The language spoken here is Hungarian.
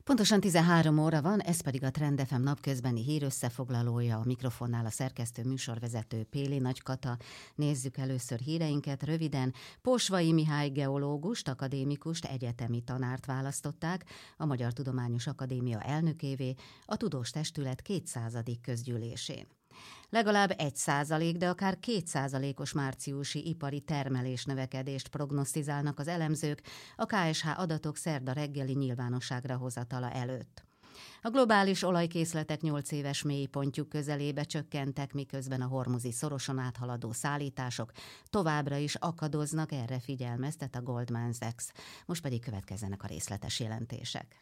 Pontosan 13 óra van, ez pedig a Trend FM napközbeni hírösszefoglalója, a mikrofonnál a szerkesztő műsorvezető Péli Nagykata. Nézzük először híreinket röviden. Posvai Mihály geológust, akadémikust, egyetemi tanárt választották a Magyar Tudományos Akadémia elnökévé a Tudós Testület 200. közgyűlésén. Legalább 1%, de akár 2%-os márciusi ipari termelésnövekedést prognosztizálnak az elemzők a KSH adatok szerda reggeli nyilvánosságra hozatala előtt. A globális olajkészletek 8 éves mélypontjuk közelébe csökkentek, miközben a hormuzi szoroson áthaladó szállítások továbbra is akadoznak, erre figyelmeztet a Goldman Sachs. Most pedig következzenek a részletes jelentések.